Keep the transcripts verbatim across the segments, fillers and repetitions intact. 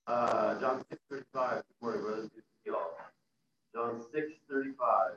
Uh, John six thirty-five. Good morning, brothers. Good to see you all. John six thirty-five.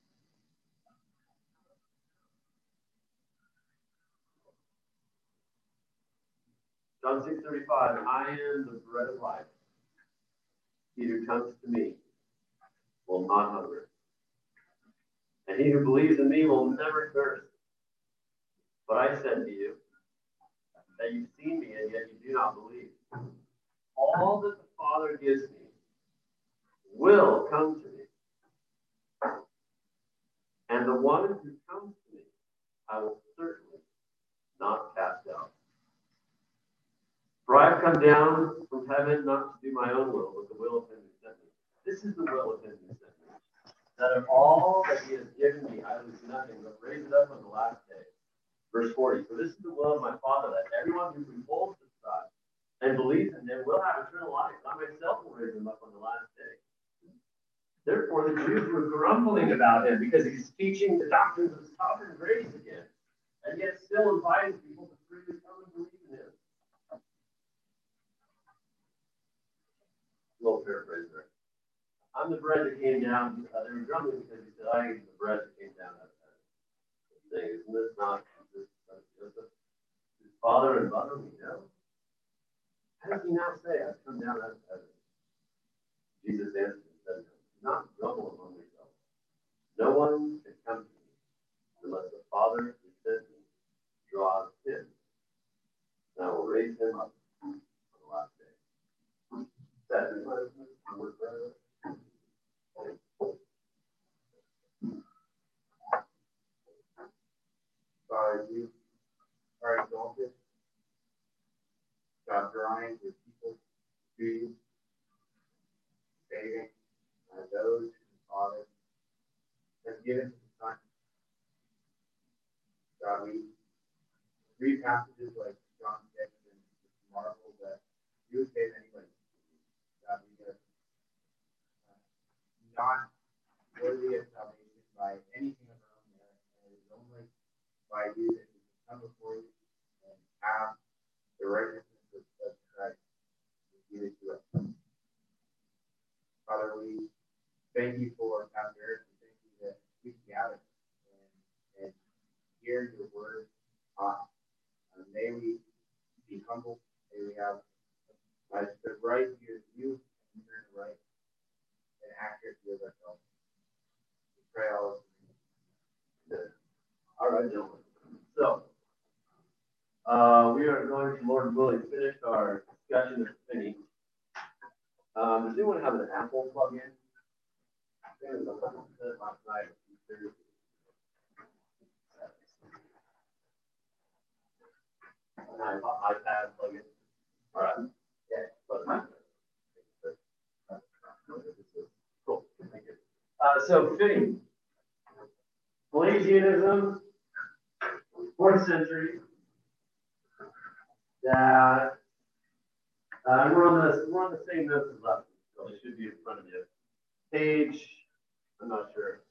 John six thirty-five. I am the bread of life. He who comes to me will not hunger, and he who believes in me will never thirst. But I said to you that you've seen me, and yet you do not believe. All that the Father gives me will come to me, and the one who comes to me I will certainly not cast out. For I have come down from heaven not to do my own will, but the will of him who sent me. This is the will of him who sent me, that of all that he has given me I lose nothing, but raise it up on the last day. Verse forty, for this is the will of my Father, that everyone who beholds the Son and believes in him will have eternal life. I myself will raise him up on the last day. Therefore, the Jews were grumbling about him because he's teaching the doctrines of sovereign grace again, and yet still inviting people to freely come and believe in him. A little paraphrase there. I'm the bread that came down. Uh, they were grumbling because he said, I am the bread that came down out of heaven. Saying, isn't this not this son Joseph, his father and mother we know? How does he now say, I've come down out of heaven? Jesus answered and said, do not grumble among yourselves. No one can come to me unless the Father who sent me draws him, and I will raise him up on the last day. That is my word forever. God, you are exalted. God, drawing your people to you, saving uh, those who the Father has given to the Son. God, we read passages like John six and marvel that you would save anybody. God, we are uh, not worthy of salvation by anything of our own merit, and it is only by you that we can come before you and have the righteousness of, of Christ given to us. Father, we thank you for Pastor Eric. We thank you that we can gather and, and hear your word taught. Uh, may we be humble. May we have uh, the right view of you and turn the right and accurate view of ourselves. We pray all of this. All right, gentlemen. So, uh, we are going to, Lord willing, finish our discussion of Finney. Um, does anyone have an Apple plug-in? I think it was one hundred percent last night. An iPad plug-in. All right. Yeah. Cool. Thank you. Uh, so, Finney. Pelagianism, fourth century. That uh, we're on the we're on the same notes as last week, so it should be in front of you. Page, I'm not sure.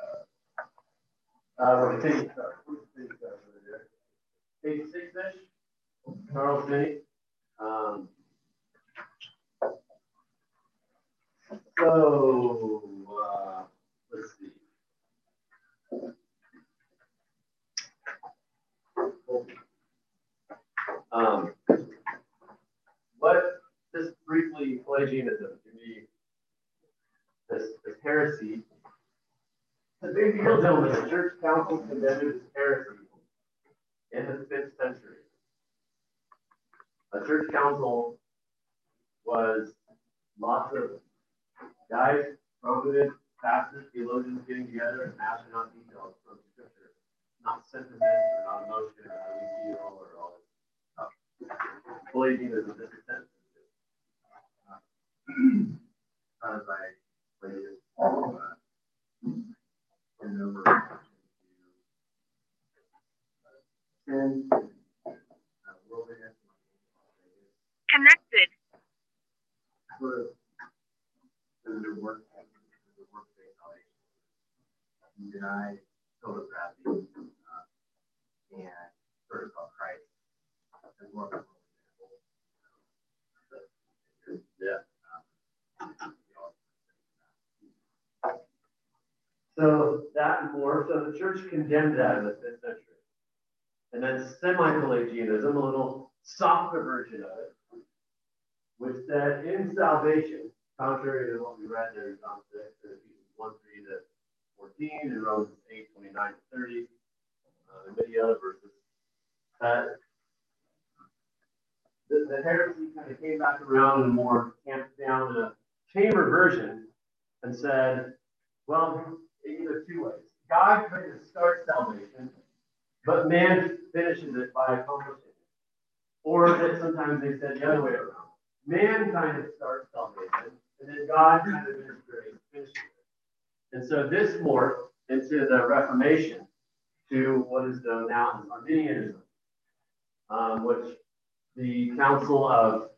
Uh, uh, where the page starts. Where's the page start over there? Page six-ish. Charles Finney. Um, so uh, let's see. Um, what just briefly, Pelagianism to me, this, this heresy. The big deal, gentlemen, the church council condemned this heresy in the fifth century. A church council was lots of guys, prominent pastors, theologians getting together and hashing out details from Scripture, not sentiment or not emotion or how we feel or all this stuff. Pelagianism is a sense. As I played uh, in over to sin, uh, wilderness, Connected. sort of the work, the work-based salvation. You deny total gravity uh, and sort of called Christ as more of an example. Yeah. therefore, so the church condemned that in the fifth century. And then semi-Pelagianism, a little softer version of it, which said in salvation, contrary to what we read there in John six, Ephesians one, three to fourteen, and Romans eight, twenty-nine to thirty, uh, and many other verses, that the, the heresy kind of came back around and more camped down in a chamber version and said, well, either two ways. God kind of starts salvation, but man finishes it by accomplishing it. Or that sometimes they said the other way around. Man kind of starts salvation, and then God kind of finishes it. And so this morphed into the Reformation to what is known now as Arminianism, um, which the Council of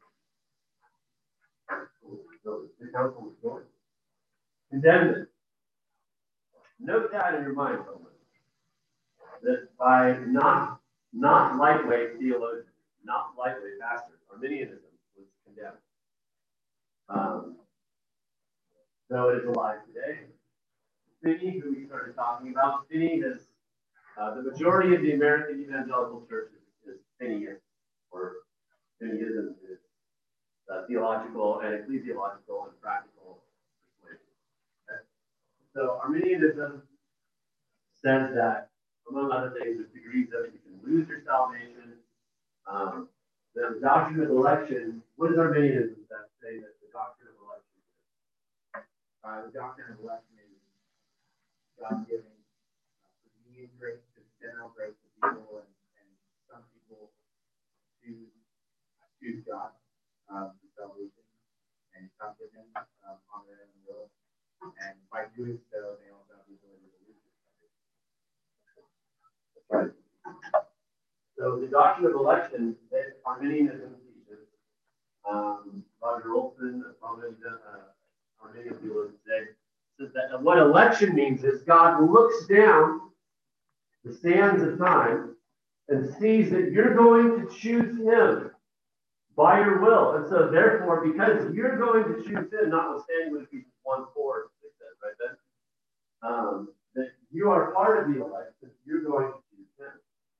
the Council of Dort condemned it. Note that in your mind, folks, that by not not lightweight theologians, not lightweight pastors, Arminianism was condemned. Um, though it is alive today. Finney, who we started talking about, Finney is uh, the majority of the American evangelical church is, is Finneyism, or Finneyism is uh, theological and ecclesiological and practical persuasion. Okay? So Arminianism says that, among other things, there's degrees of it. You can lose your salvation. Um, the doctrine of election, what does Arminianism say that the doctrine of election is? Uh, the doctrine of election is God giving immediate grace to general grace to people, and, and some people choose, choose God um, for salvation and come to Him um, on their own will. And by doing so, they also have the ability to lose their salvation. Right. So the doctrine of election that Arminianism teaches, um, Roger Olson, a prominent uh, Arminian theologian today, says that what election means is God looks down the sands of time and sees that you're going to choose Him by your will. And so therefore, because you're going to choose Him, notwithstanding what Ephesians one, four, six says, right then, um, that you are part of the elect, that you're going to choose Him.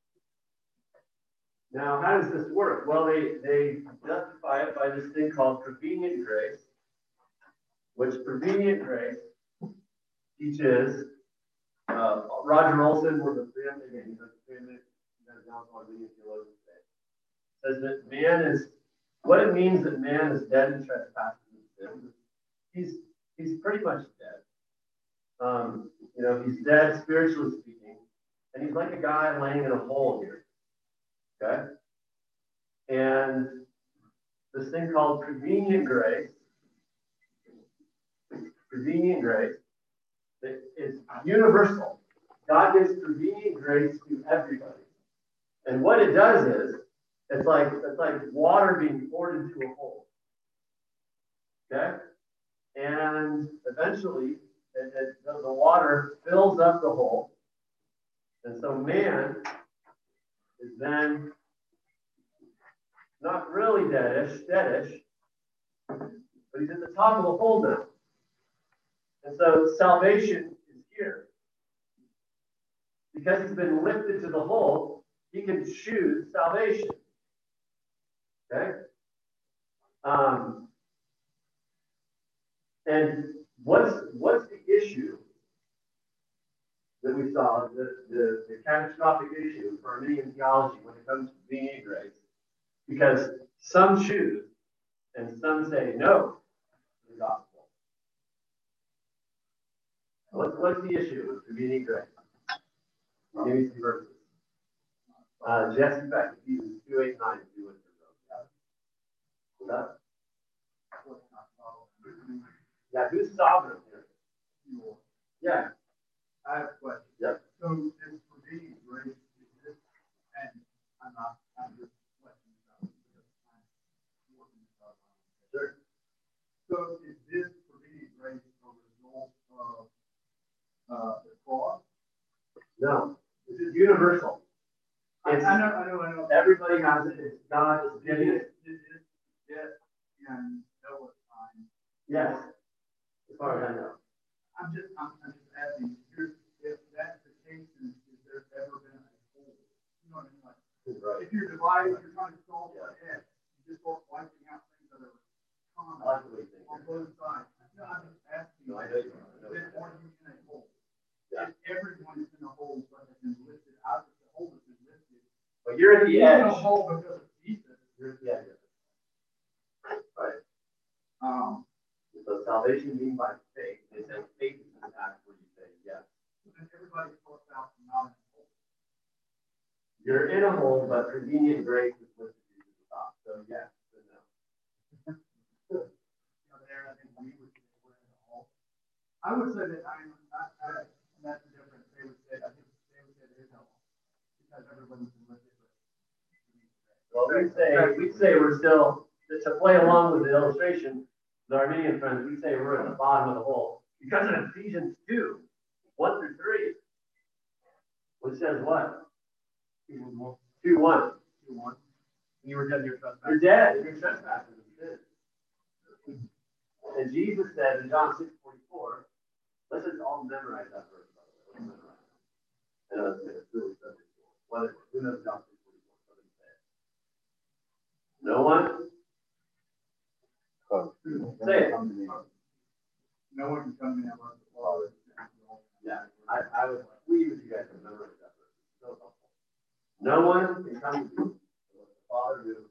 Now, how does this work? Well, they, they justify it by this thing called prevenient grace, which prevenient grace teaches, uh, Roger Olson, one of the family, again, he's a family, he's now called Arminian theologian today, says that man is, what it means that man is dead in trespasses and sins, he's, he's pretty much dead. Um, you know, he's dead spiritually speaking, and he's like a guy laying in a hole here. Okay? And this thing called prevenient grace, prevenient grace, that is universal. God gives prevenient grace to everybody. And what it does is, it's like it's like water being poured into a hole. Okay? And eventually, it, it, the, the water fills up the hole. And so man is then not really deadish, deadish, but he's at the top of the hole now. And so salvation is here. Because he's been lifted to the hole, he can choose salvation. Okay? Um, and what's what's the issue that we saw, the, the, the catastrophic issue for Arminian theology when it comes to prevenient grace? Because some choose and some say no to the gospel. What's, what's the issue with prevenient grace? Give me some verses. Uh, Jesse Beck, Ephesians two, eight, nine, if you would. What's that? Yeah, who's sovereign here? Yeah. I have a question. Yep. So this prevenient grace is this, and I'm not, I'm just questioning about it because I'm working this out. Sure. So is this prevenient grace a result of uh, the cross? No, this is universal. It's, I know, I know, I know. Everybody has it. It's God is giving it. Yes, and Noah's time. Yes, as far as I know. I'm just, I'm, I'm just asking, if that's the both sides. No, I'm just asking. No, I know you are. Is one in a hole? Yeah. If everyone is in a hole, but has been lifted out of the hole that's been lifted. But you're at the He's edge. in a hole because of Jesus. You're at the edge. Right. Um, So salvation being by faith. They said faith is an act where you say yes. and everybody talks out from not in a hole. You're in a hole, but prevenient grace is lifted you to the top. So yes, but no. You know, there, I think we would say we're in a hole. I would say that I'm, I, I, and that's the difference. They would say, I think they would say there's no hole. Because everyone's been lifted. Well, we say we say we're still to play along with the illustration. The Armenian friends, we say we're at the bottom of the hole because in Ephesians two, one through three, which says what? Two one. Two one. You were dead in your trespasses. You're dead in your trespasses and sins. And Jesus said in John six forty four, let's just all memorize that verse. Let's memorize it. I know it's really Sunday school. Whether who knows John six forty four? Somebody say it. No one. Oh. Say it. No one can come in unless the Father. Yeah, I, I would plead with you guys to memorize that verse. It's so helpful. No one can come to me unless the Father who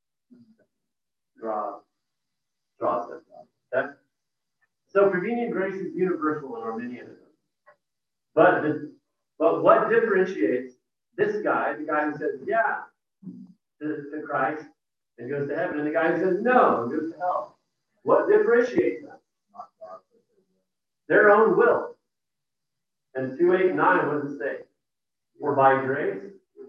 draws, draws us. Okay? So prevenient grace is universal in Arminianism. But the, but what differentiates this guy, the guy who says yeah to, to Christ and goes to heaven, and the guy who says no and goes to hell? What differentiates them? Their own will. And two eight nine, what does it say? For by grace,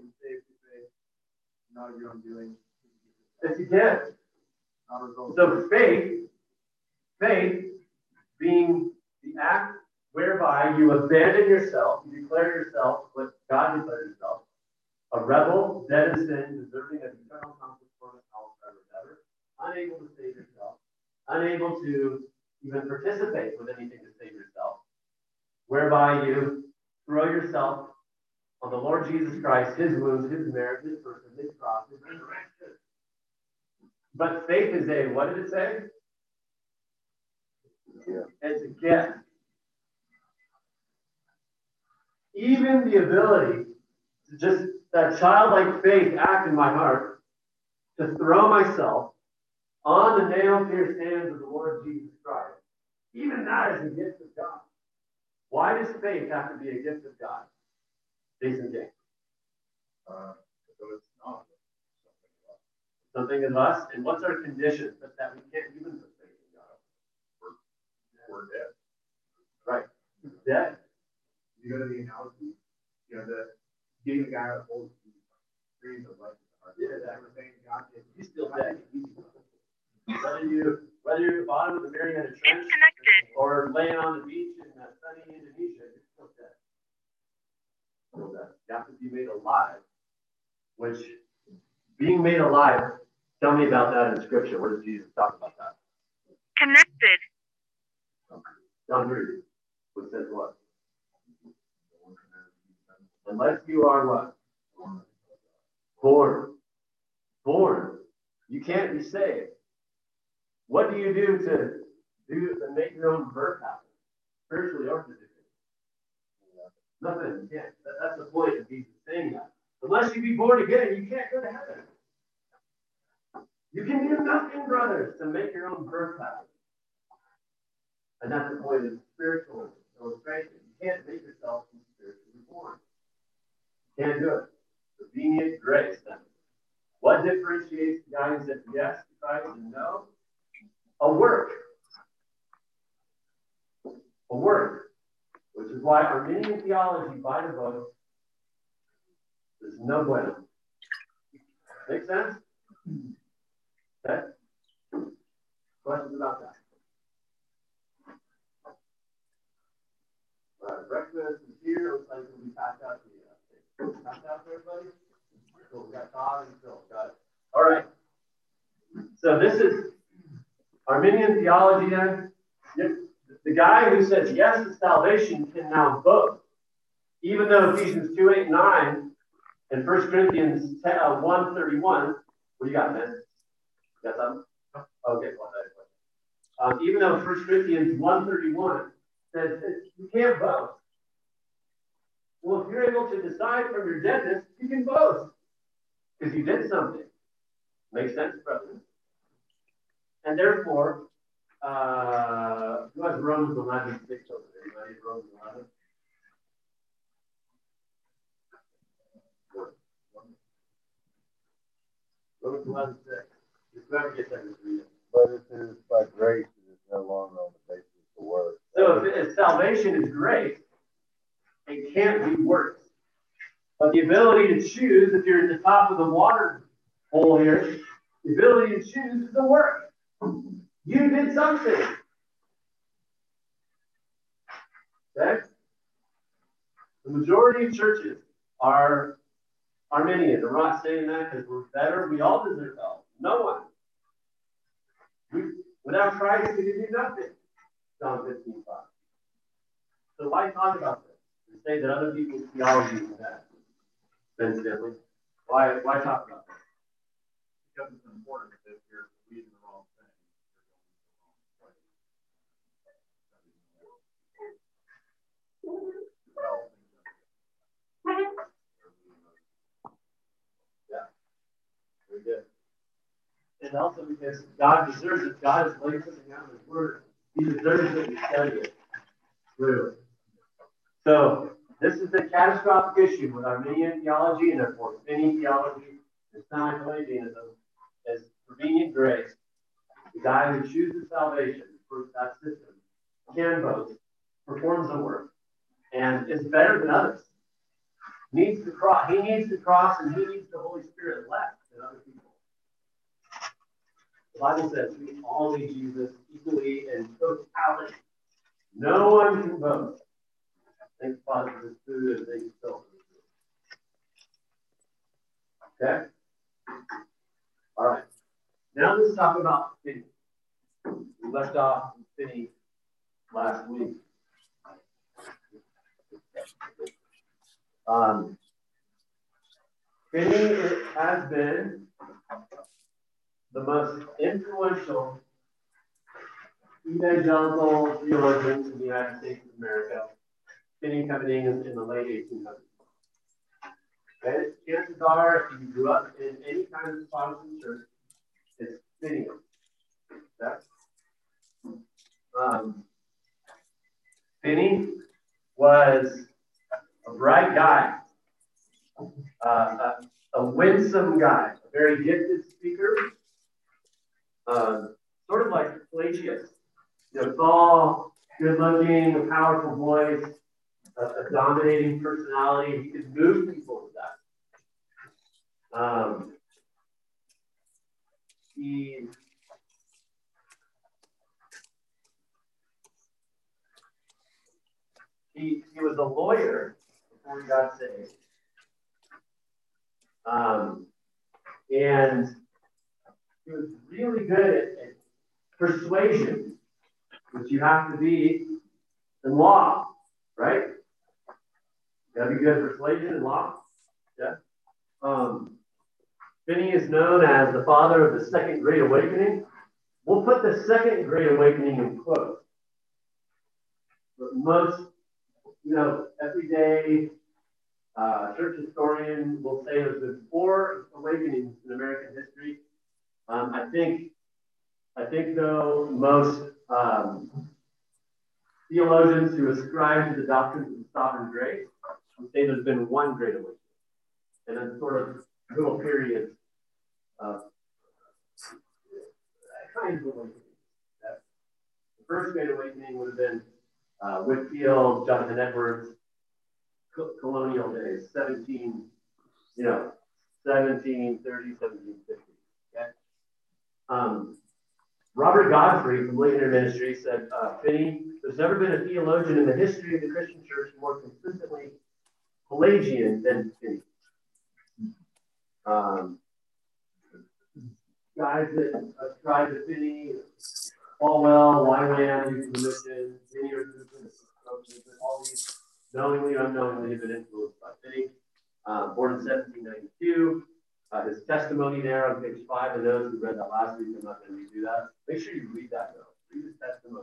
Not of your own doing. it's a gift. Not a result. So faith, faith being the act whereby you abandon yourself, you declare yourself what God declares yourself, a rebel, dead in sin, deserving of eternal conflict for the hell forever and ever, unable to save yourself, unable to even participate with anything to save yourself, whereby you throw yourself on the Lord Jesus Christ, his wounds, his merit, his person, his cross, his resurrection. But faith is a, what did it say? Yeah. It's a gift. Even the ability to just, that childlike faith act in my heart, to throw myself on the nail-pierced hands of the Lord Jesus Christ, even that is a gift of God. Why does faith have to be a gift of God? Jason James. Uh, so it's not Something of us, and what's our condition such that we can't even put faith in God? we're, we're dead. Right. Dead. You go to the analogy, you know, the getting the guy out of the hole, trees of life. Yeah, that we're saying God did. He's still dead. Whether you whether you're at the bottom of the Mariana Trench or laying on the beach in uh, sunny Indonesia, you're still dead. Still dead. You have to be made alive. Which being made alive, tell me about that in Scripture. Where does Jesus talk about that? Connected. John three. What says what? Unless you are what? Born. Born. You can't be saved. What do you do to do to make your own birth happen? Spiritually or physically? Nothing. You can't. That, that's the point of Jesus saying that. Unless you be born again, you can't go to heaven. You can do nothing, brothers, to make your own birth happen. And that's the point of spiritual illustration. You can't make yourself spiritually born. You can't do it. Convenient grace. Then. What differentiates the guy who said yes to Christ and no? A work. A work. Which is why Arminian theology by the book is no bueno. Make sense? Okay? Questions about that? All right, breakfast is here. Looks like we'll be passed out to you. Passed out for everybody? Cool. We got Todd and Phil. Got it. All right. So this is Arminian theology then. The guy who says yes to salvation can now vote. Even though Ephesians two, eight, nine and First Corinthians one thirty-one, what do you got, man? You got something? Okay, well, um, even even though First Corinthians one thirty-one says you can't boast. Well, if you're able to decide from your deadness, you can boast. Because you did something. Makes sense, brothers. And therefore, uh, who has Romans eleven six over there? Anybody? Romans eleven? Romans eleven six. Just whoever gets that, just read it. But it is by grace, it is no longer on the basis of works. So if, if salvation is grace, it can't be works. But the ability to choose, if you're at the top of the water hole here, the ability to choose is a work. You did something. Okay? The majority of churches are Arminian. I'm not saying that because we're better. We all deserve help. No one. We, without Christ, we can do nothing. John fifteen five. So why talk about this? And say that other people's theology is bad. Ben Stanley. Why, why talk about this? Because it's important that if you're reading the wrong thing, you're going the wrong place. Yeah. Very good. And also because God deserves it. God has laid something out in His Word. He deserves it to study it. Clearly. So, this is the catastrophic issue with Arminian theology and therefore Finney theology and semi-Pelagianism as prevenient grace. The guy who chooses salvation for that system can boast, performs the work, and is better than others. Needs the cross. He needs the cross and he needs the Holy Spirit less than other people. The Bible says we all need Jesus equally and totality. No one can boast. Thanks, Father, for this food, and thanks, Phil, for this food. Okay? All right. Now let's talk about Finney. We left off Finney last week. Um, Finney has been the most influential evangelical theologian in the United States of America. Finney coming in in the late eighteen hundreds. Okay? Chances are, if you grew up in any kind of Protestant church, it's Finney. Okay? Um, Finney was a bright guy, uh, a, a winsome guy, a very gifted speaker, uh, sort of like Pelagius. You know, tall, good-looking, a powerful voice. A, a dominating personality. He could move people with that. Um, he, he, he was a lawyer before he got saved. Um, and he was really good at, at persuasion, which you have to be in law, right? You gotta be good at persuasion and law. Yeah. Um, Finney is known as the father of the Second Great Awakening. We'll put the Second Great Awakening in quotes. But most, you know, everyday uh, church historian will say there's been four awakenings in American history. Um, I think, I think though most um, theologians who ascribe to the doctrines of sovereign grace would say there's been one great awakening, and then sort of little periods of kinds of awakening. The first great awakening would have been uh, Whitefield, Jonathan Edwards, co- colonial days, seventeen, you know, seventeen thirty, seventeen fifty. Okay. Um, Robert Godfrey from Lincoln Ministry said, uh, Finney, there's never been a theologian in the history of the Christian church more consistently Pelagian than Finney. Um, guys that ascribe to Finney, Falwell, Wyman, Youth Mission, Finney, all these knowingly or unknowingly have been influenced by Finney. Uh, born in seventeen ninety-two. Uh, his testimony there on page five of those, we read that last week. I'm not going to redo that. Make sure you read that though. Read his testimony.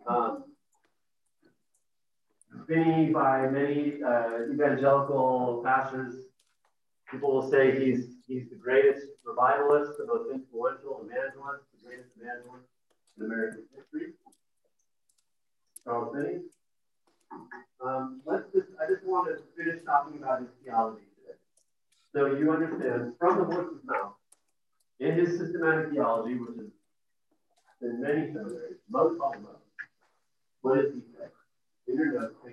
Um, Finney, by many uh, evangelical pastors, people will say he's he's the greatest revivalist, the most influential evangelist, the greatest evangelist in American history. Charles Finney. Um, let's just, I just want to finish talking about his theology today. So you understand, from the horse's mouth, in his systematic theology, which is in many seminaries, most all most, what does he say? In your notes, page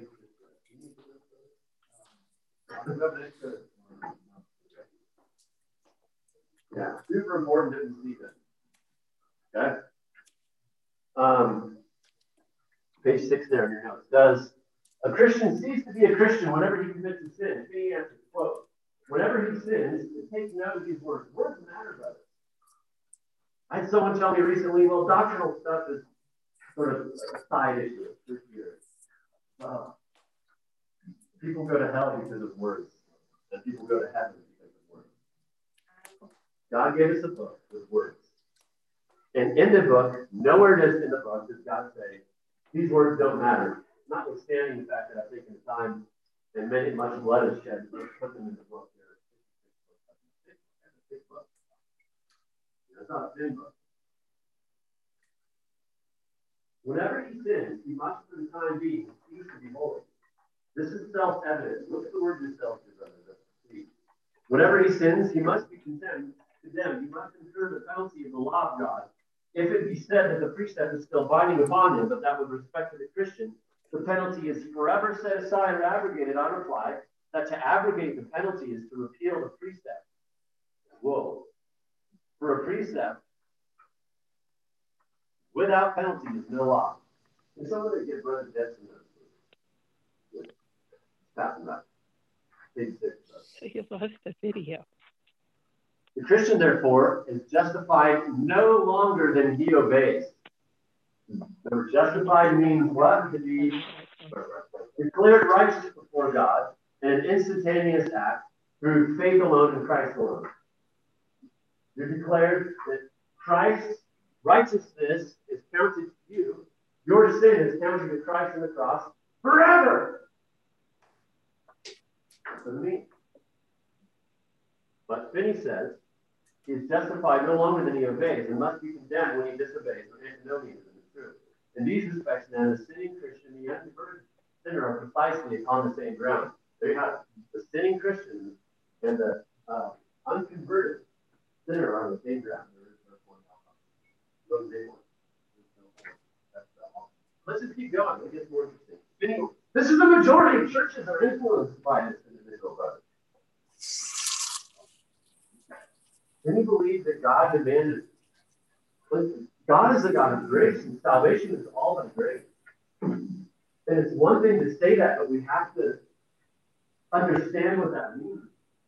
yeah, super important to see that. Okay? Um, page six there in your notes. Does a Christian cease to be a Christian whenever he commits a sin? He answers, quote, whenever he sins, take note of these words. Words matter, brother. I had someone tell me recently, well, doctrinal stuff is sort of a side issue this year. Uh, people go to hell because of words, and people go to heaven because of words. God gave us a book with words. And in the book, nowhere does in the book does God say, these words don't matter, notwithstanding the fact that I've taken the time and many much blood is shed to put them in the book. It's not a sin book. Whenever he sins, he must, for the time being, cease to be holy. This is self-evident. Look at the word yourself, your brother. Whenever he sins, he must be condemned. Condemned. He must incur the penalty of the law of God. If it be said that the precept is still binding upon him, but that with respect to the Christian, the penalty is forever set aside or abrogated, I reply that to abrogate the penalty is to repeal the precept. Whoa. For a precept without penalty is no law. And someone that get brother dead from this. Stop that. Page six. So you lost the video. The Christian, therefore, is justified no longer than he obeys. Remember, justified means what? To be declared righteous before God in an instantaneous act through faith alone in Christ alone. You're declared that Christ's righteousness is counted to you. Your sin is counted to Christ on the cross forever. That's what it means. But Finney says he is justified no longer than he obeys and must be condemned when he disobeys or antinomianism is true. In these respects, then, the sinning Christian and the unconverted sinner are precisely upon the same ground. There you have it. The sinning Christian and the uh, unconverted sinner are on the same ground. Let's just keep going. It gets more interesting. Finney, this is the majority of churches are influenced by this individual, brother. Finney believes that God demanded. Listen, God is the God of grace, and salvation is all by grace. And it's one thing to say that, but we have to understand what that means.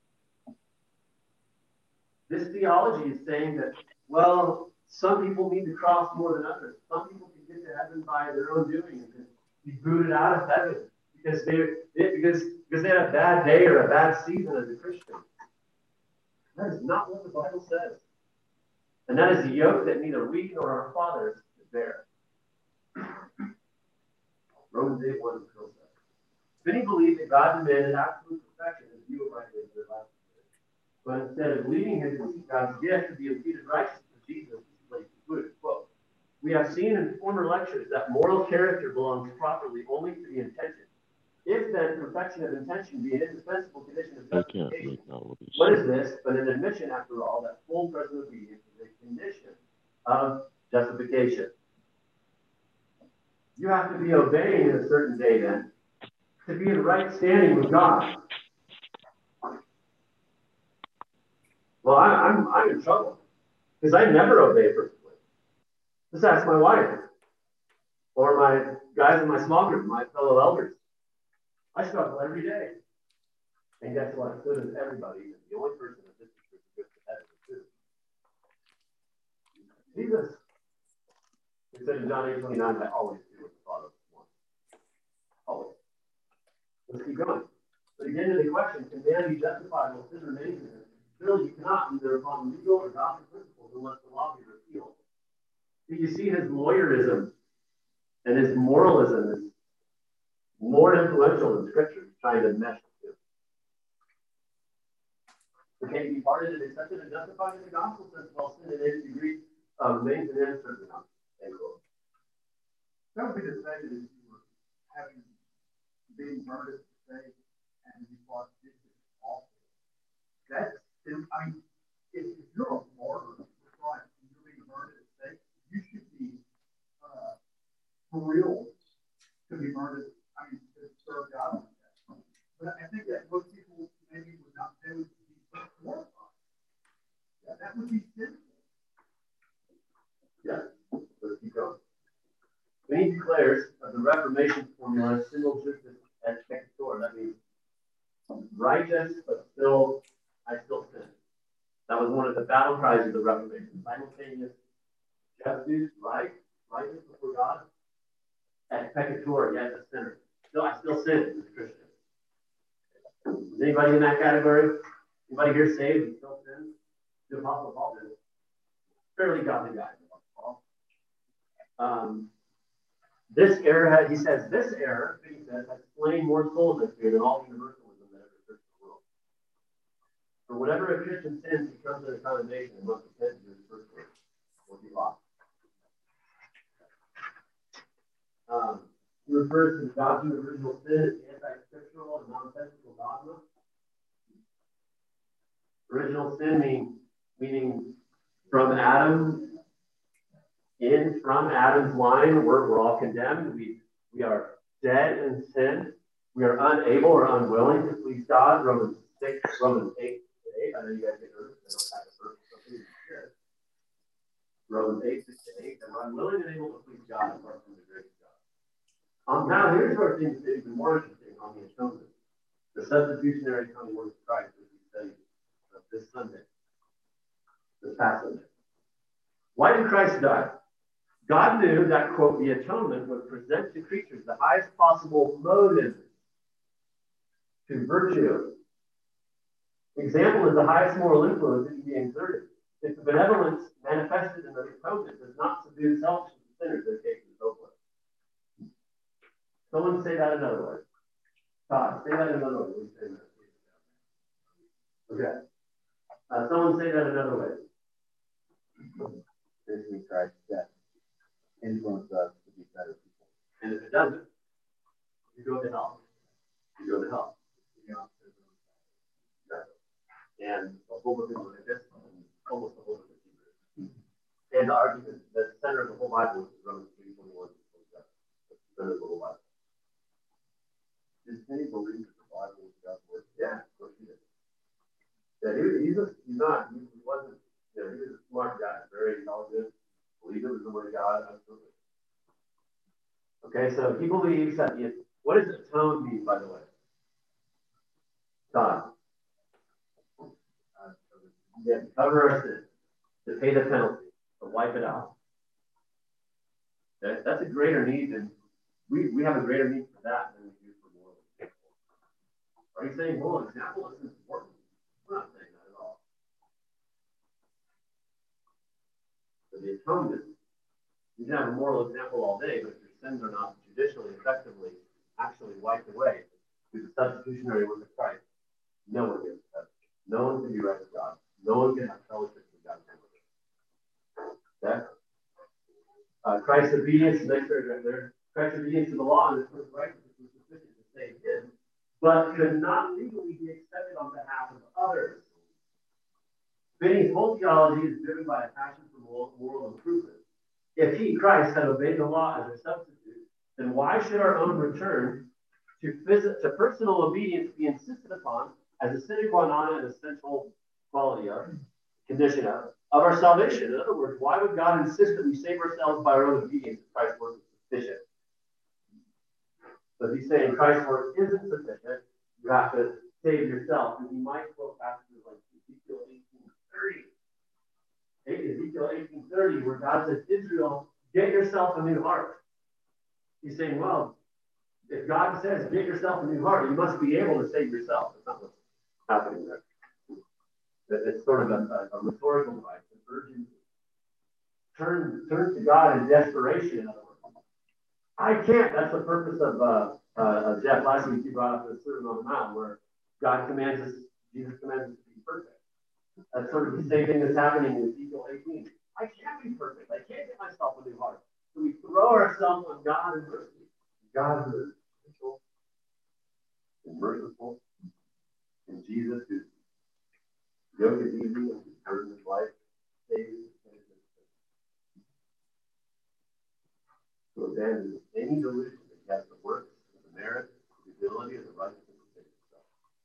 This theology is saying that, well, some people need to cross more than others. Some people can get to heaven by their own doing and be booted out of heaven because they, they because because they had a bad day or a bad season as a Christian. That is not what the Bible says. And that is the yoke that neither we nor our fathers could bear. Romans eight one tells us. Finney believed that God demanded absolute perfection as view of right ways of life. But instead of leading him to seek God's gift to be imputed righteousness of Jesus, like concluded, quote, we have seen in former lectures that moral character belongs properly only to the intention. If then perfection of intention be an indispensable condition of justification, what is this but an admission, after all, that full present obedience is a condition of justification? You have to be obeying in a certain day then to be in right standing with God. Well, I, I'm I'm in trouble because I never obey perfectly. Just ask my wife or my guys in my small group, my fellow elders. I struggle every day. And guess what? So does everybody. The only person in this group who gets to heaven is Jesus. He said in John eight twenty-nine, I always do what the Father wants. Always. Let's keep going. But again, to the question, can man be justified while sin remains in him? Surely you cannot, either upon legal or doctrinal principles, unless the law be repealed. Do you see his lawyerism And his moralism is more influential than Scripture, trying to mesh the two. Okay, to be pardoned and accepted and justified in the gospel says, well, sin in any degree uh, remains in him, certainly not. That would be the same as you were having being burned at the stake and you fought this awful. That's, I mean, if, if you're a martyr for Christ and you're being burned at the stake, you should be uh, for real to be burned at, I mean, to serve God like that. But I think that most people maybe would not, they would be horrified. Yeah, that would be sinful. Yeah, let's keep going. When he declares uh, the Reformation formula, single justice et peccator, that means righteous, but still, I still sin. That was one of the battle cries of the Reformation. Simultaneous justice, right? Righteous before God, et peccator, yet a sinner. Still, I still sin as a Christian. Is anybody in that category? Anybody here saved and still sin? The Apostle Paul did. Fairly godly guy, the Apostle Paul. Um, This error, he says, this error, he says, has slain more souls this year than all universalism that ever occurred in the world. For whenever a Christian sins, he comes to the condemnation and must repent to his first word, or be lost. Um, he refers to the doctrine of original sin as anti-scriptural and nonsensical dogma. Original sin mean, meaning from Adam. In from Adam's line, we're, we're all condemned. We, we are dead in sin. We are unable or unwilling to please God. Romans six, Romans eight, eight. I know you guys get nervous. I don't have a verse. Something here. Romans eight, six to eight. And we're unwilling and unable to please God apart from the grace of God. Um, now, here's where things get even more interesting on the atonement. The substitutionary atoning work of Christ, as we studied uh, this Sunday, this past Sunday. Why did Christ die? God knew that, quote, the atonement would present to creatures the highest possible motive to virtue. Example is the highest moral influence that can be exerted. If the benevolence manifested in the atonement does not subdue selfish sinners, their case is hopeless. Someone say that another way. God, say that another way. Say that. Okay. Uh, someone say that another way. Basically, Christ's death influence us to be better people. And if it doesn't, you go to hell. You go to hell. You know, and a whole bunch of people like this, almost a whole bunch of people. And the argument, the center of the whole Bible is Romans three twenty-one. That's the center of the whole Bible. Did he believe that the Bible was God's word? Yeah, of course he did. Yeah, he, he's, a, he's not, he, he wasn't, you know, he was a smart guy, very intelligent. Believe it was the word of God, absolutely. Okay, so he believes that the, what does atone mean, by the way? God. Uh, yeah, to cover our sin, to pay the penalty, to wipe it out. That, that's a greater need than, we, we have a greater need for that than we do for moral example. Are you saying moral example isn't important? We're not saying that at all. But the atonement, you can have a moral example all day, but if your sins are not judicially, effectively, actually wiped away through the substitutionary work of Christ, no one gets heaven. No one can be right with God. No one can have fellowship with God. Okay? Uh, Christ's obedience, next paragraph there, Christ's obedience to the law and his first righteousness was sufficient to save him, but could not legally be accepted on behalf of others. Finney's whole theology is driven by a passion for moral, moral improvement. If he, Christ, had obeyed the law as a substitute, then why should our own return to, phys- to personal obedience be insisted upon as a sine qua non and essential quality of, condition of, of our salvation? In other words, why would God insist that we save ourselves by our own obedience if Christ's work is sufficient? So if he's saying Christ's work isn't sufficient, you have to save yourself. And you might quote passages like Ezekiel eighteen thirty. Ezekiel eighteen thirty, where God says, Israel, get yourself a new heart. He's saying, well, if God says, get yourself a new heart, you must be able to save yourself. That's not what's happening there. It's sort of a, a rhetorical device, an urgency. Turn, turn to God in desperation, in other words. I can't. That's the purpose of uh, uh, Jeff. Last week you brought up the Sermon on the Mount, where God commands us, Jesus commands us to be perfect. That's sort of the same thing that's happening in Ezekiel eighteen. I can't be perfect. I can't get myself a new heart. So we throw ourselves on God and mercy. God who is gentle and merciful, and Jesus whose yoke is easy and whose burden is light, saves and is to abandon any delusion that he has the works, the merit, the ability, and the righteousness of himself.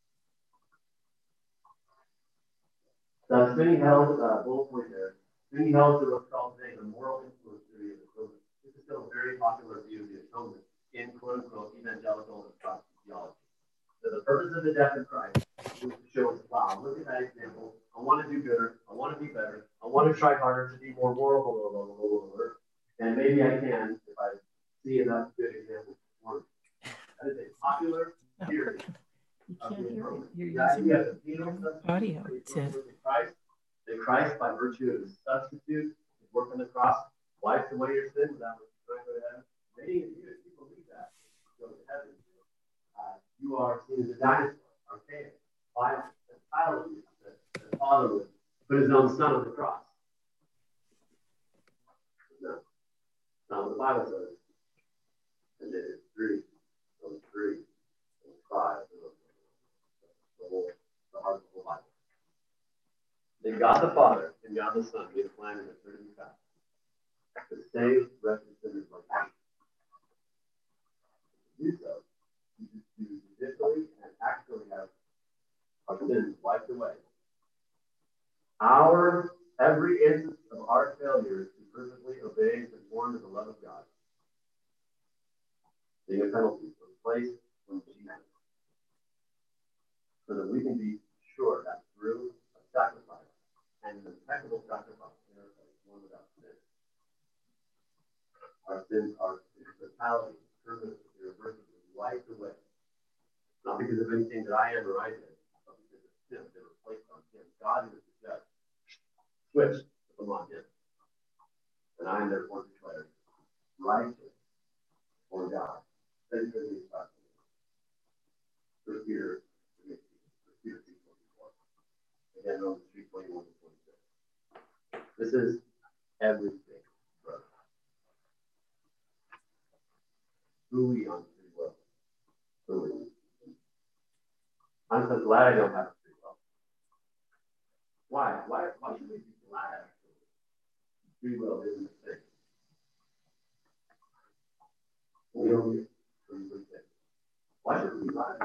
Thus, many held, uh, bullet point there, many held to what's called today the moral influence theory of atonement. This is still a very popular view of the atonement in quote unquote evangelical and Protestant theology. So the purpose of the death of Christ is to show us, wow, look at that example. I want to do better. I want to be better. I want to try harder to be more moral, blah, blah, blah, blah, blah, blah. And maybe I can if I see enough good examples of work. That is a popular theory. You can't hear it. You're The idea of the using penal substitute audio, it says. Christ, that Christ, by virtue of his substitute, his work on the cross, wipes away your sin without trying to go to heaven. Many of you, if you believe that, go to heaven. Uh, you are seen as a dinosaur, archaic, violent, the title of you, that the Father would put his own son on the cross. No. Not what the Bible says. And then it's three, so it's three, so it's five, so it's the whole, the heart of the whole Bible. Then God the Father and God the Son made a plan in the thirty past to save wretched sinners like us. To do so, you just do judicially and actually have our sins wiped away. Our every instance of our failures to perfectly obey and conform to the love of God, being a penalty for the place from Jesus, so that we can be sure that through a sacrifice and an impeccable sacrifice in our place, one without sin, our sins are in totality, permanently, irreversibly wiped away. Not because of anything that I am or I did, but because of sin that were placed on him. God is the judge. Switched them on him. And I am therefore declared righteous for God. First Peter, First Peter three twenty-four. Again, Romans three twenty-one to twenty-six. This is everything, brother. Truly on free will. Truly. I'm so glad I don't have a free will. Why? Why? Why should we be glad? Free will isn't a thing. We don't get free will. Why should we be glad?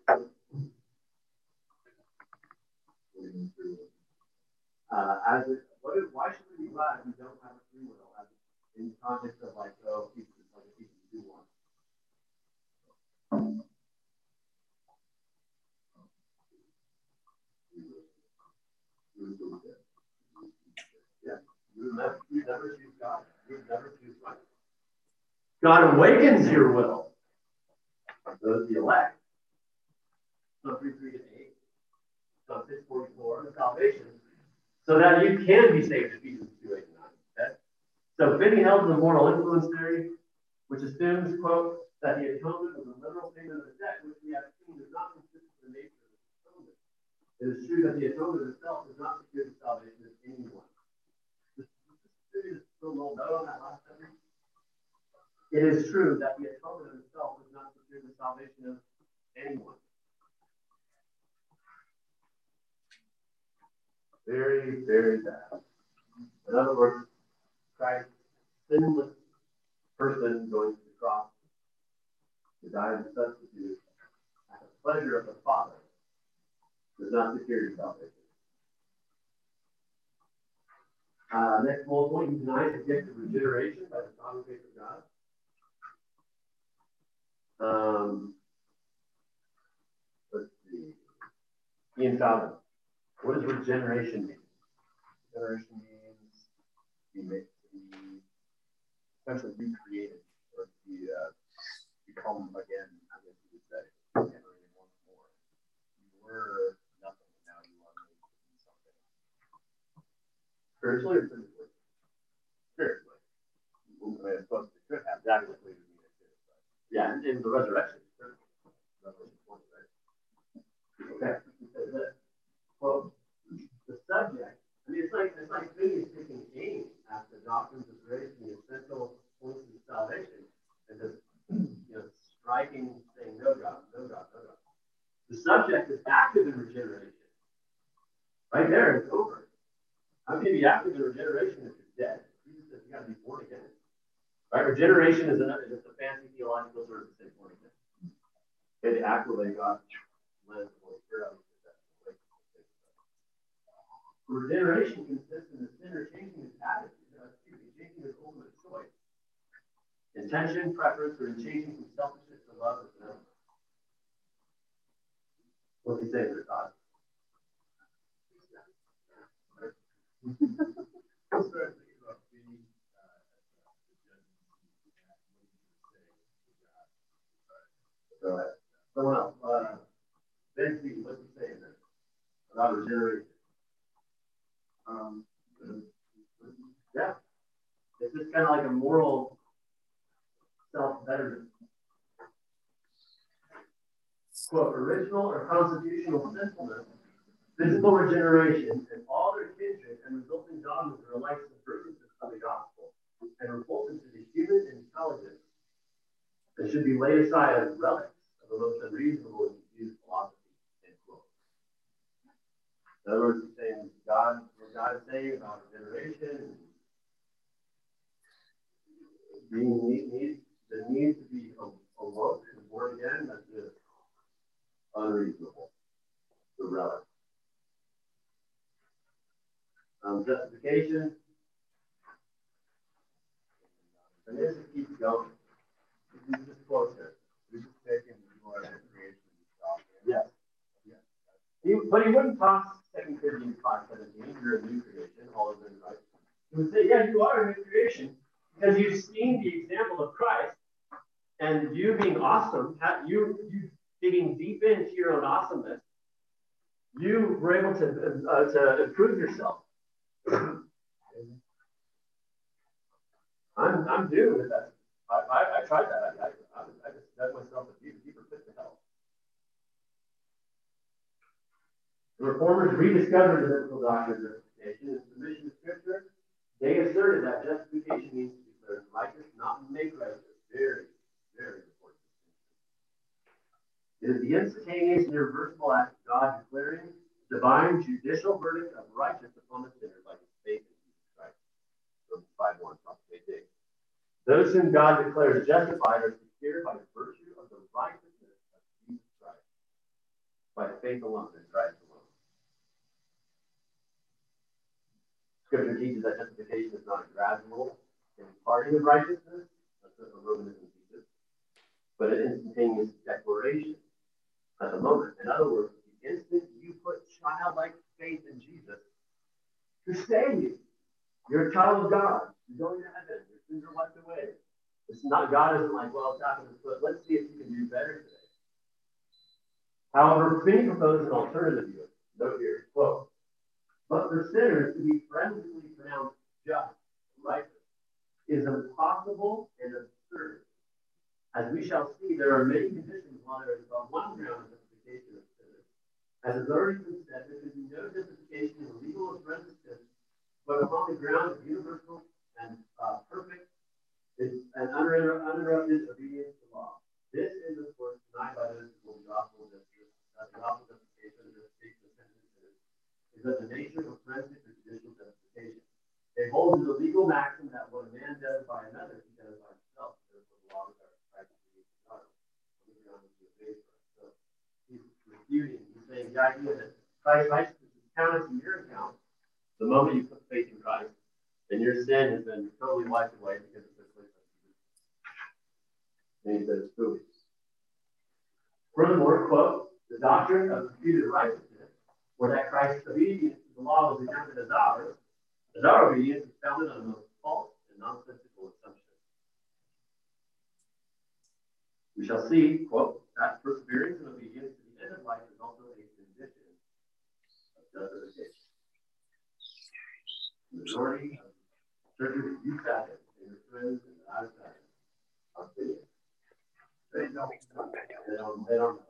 Uh, as it, what is, why should we be glad we don't have a free will? As in the context of like, oh, people, like people do want. Yeah, you would never, you never choose God. You would never choose right. God awakens your will. Those the elect. So three three to eight. So six forty-four, the salvation. So that you can be saved, Ephesians two, eight, and nine. Okay? So Finney held the moral influence theory, which assumes, quote, that the atonement was a literal payment of the debt, which we have seen does not consist of the nature of the atonement. It is true that the atonement itself does not secure the salvation of anyone. This is still a little note on that last sentence. It is true that the atonement itself does not secure the salvation of anyone. Very, very bad. In other words, Christ, sinless person going to the cross to die as a substitute at the pleasure of the Father does not secure your salvation. Uh, next bullet point, he denies the gift of regeneration by the sovereign grace of God. Um, let's see. Ian Fowler, what does regeneration mean? Regeneration means to be made, to be essentially recreated, or to be, uh, become again, I guess you would say, generated once more. You were nothing, now you are made to be something. Spiritually or physically? Spiritually. I mean, it's supposed to, it could have exactly what we mean it too. Yeah, in, in the resurrection. Okay. Well, the subject, I mean, it's like it's like Phineas taking aim at the doctrines of grace and the essential points of salvation, and just you know striking, saying no God, no God, no God. The subject is active in regeneration. Right there, it's over. How can you be active in regeneration if you're dead? Jesus says you got to be born again. Right? Regeneration is another, just a fancy theological term to say born again. Okay, the activate God, lens, Holy Spirit. Regeneration consists in the sinner changing his attitude, uh, excuse me, changing his ultimate choice. Intention, preference, or in changing from selfishness to love is another. What's he saying there, God? Go ahead. Someone else. Uh, Ben C, what's he saying there about regeneration? Um, yeah. It's just kind of like a moral self-betterment. Quote, original or constitutional sinfulness, physical regeneration, and all their kindred and resulting dogmas are alike subversive of the gospel and repulsive to the human intelligence and should be laid aside as relics of the most unreasonable and confused philosophy. End quote. In other words, he's saying God, what God is saying about regeneration, being need, need, the need to be awoke and born again, that's just unreasonable. The relic. Um, justification. And this keeps going. This is just quote here. We're just taking more of the creation stuff. Yes. Yes. He, but he wouldn't toss Second Corinthians five seventeen, you're a new creation, all of them right. He would say, yeah, you are a new creation, because you've seen the example of Christ, and you being awesome, you you digging deep into your own awesomeness, you were able to uh, to improve yourself. I'm I'm due with that. I, I, I tried that. I, I, I just dug myself a deeper, deeper pit to hell. The Reformers rediscovered the biblical doctrine of justification and submission to Scripture. They asserted that justification means to be declared righteous, not make righteous. Very, very important. It is the instantaneous and irreversible act of God declaring divine judicial verdict of righteousness upon the sinner by his faith in Jesus Christ. Romans five one, those whom God declares justified are secured by the virtue of the righteousness of Jesus Christ, by faith alone in Christ alone. Scripture teaches that justification is not a gradual imparting of righteousness, that's what Romanism teaches, but an instantaneous declaration at the moment. In other words, the instant you put childlike faith in Jesus, you're saved. You're a child of God. You're going to heaven. Your sins are wiped away. It's not, God isn't like, well, tap his foot. Let's see if you can do better today. However, many propose an alternative view. Note here, quote, but for sinners to be forensically pronounced just, righteous, is impossible and absurd. As we shall see, there are many conditions while there is but one ground of justification of sinners. As has already been said, there can be no justification in legal or forensic sins, but upon the ground of universal and uh, perfect and uninter uninterrupted obedience to law. This is, of course, denied by those who will be gospel justice, uh, the gospel justification, or justification of sentences, is of the nature of forensic or judicial justification. They hold to the legal maxim that what a man does by another, he does by himself. Therefore, the law requires Christ to be God. So he's refuting, he's saying the idea that Christ's righteousness is counted to your account the moment you put faith in Christ, and your sin has been totally wiped away because of the place of Jesus. And he says, foolish. Furthermore, quote, the doctrine of imputed righteousness, where that Christ's obedience to the law was accounted as ours, as our obedience is founded on the most false and nonsensical assumptions. We shall see, quote, that perseverance and obedience to the end of life is also a condition of justification. The majority of churches that you sat in, and your friends and that I sat in, are finished. They don't. They don't, they don't know.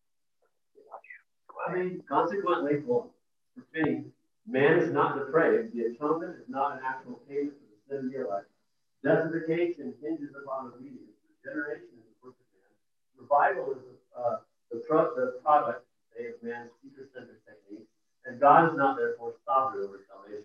I mean, consequently, well, for Finney, man is not depraved. The atonement is not an actual payment for the sin of your life. Justification hinges upon obedience. Regeneration is the work of man. Revival is uh, the, pro- the product say, of man's future-centered technique, and God is not therefore sovereign over salvation.